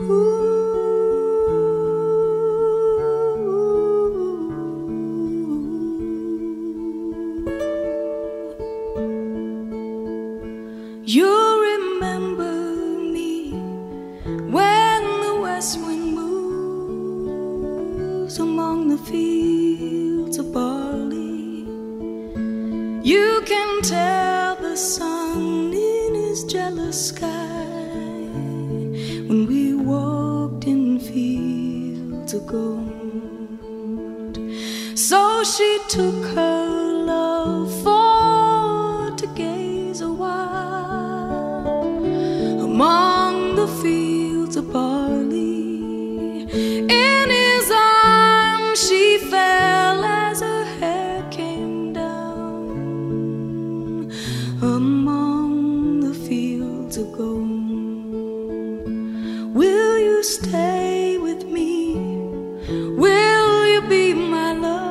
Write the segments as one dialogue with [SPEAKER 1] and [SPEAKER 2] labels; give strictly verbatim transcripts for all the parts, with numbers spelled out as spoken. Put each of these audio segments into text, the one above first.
[SPEAKER 1] You remember me when the west wind moves among the fields of barley. You can tell the sun in his jealous sky when we walked in fields of gold. So she took her love for to gaze a while among the fields of barley. In his arms she fell as her hair came down among the fields of gold. Will you stay with me? Will you be my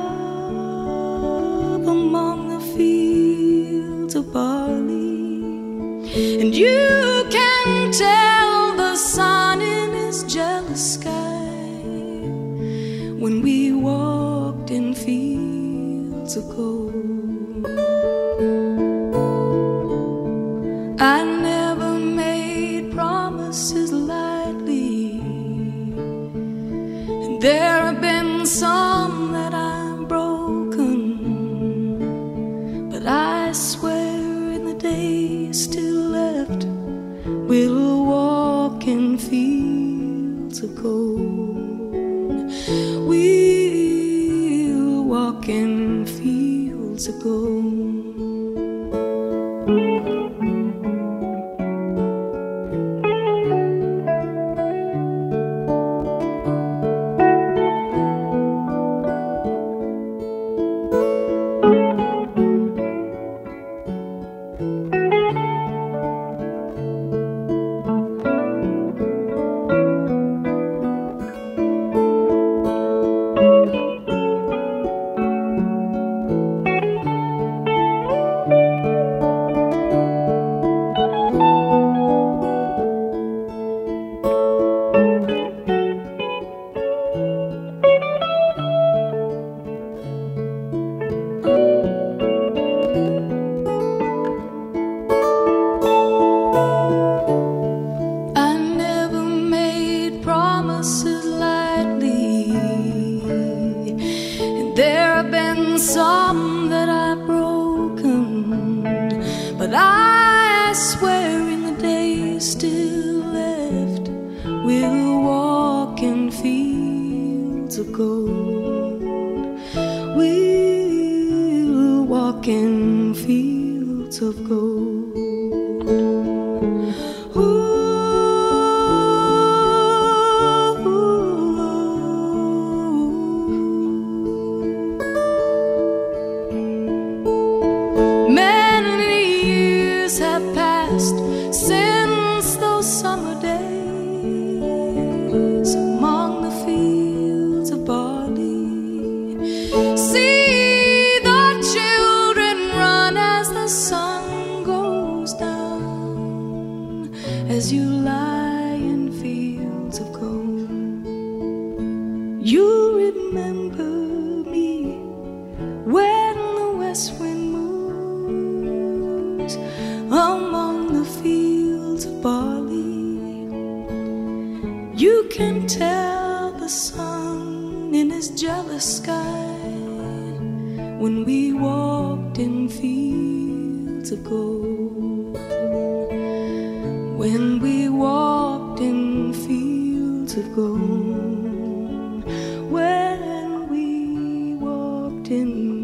[SPEAKER 1] love among the fields of barley? And you can tell the sun in his jealous sky when we walked in fields of gold. I never made promises lightly, and there have been some that I've broken, but I swear in the days still left we'll walk in fields of gold. We'll walk in fields of gold. Some that I've broken, but I swear in the days still left we'll walk in fields of gold. We'll walk in fields of gold. Ooh. Since those summer days among the fields of barley, see the children run as the sun goes down, as you lie in fields of gold. You remember me when the west wind moves among the fields of barley. You can tell the sun in his jealous sky when we walked in fields of gold. When we walked in fields of gold. When we walked in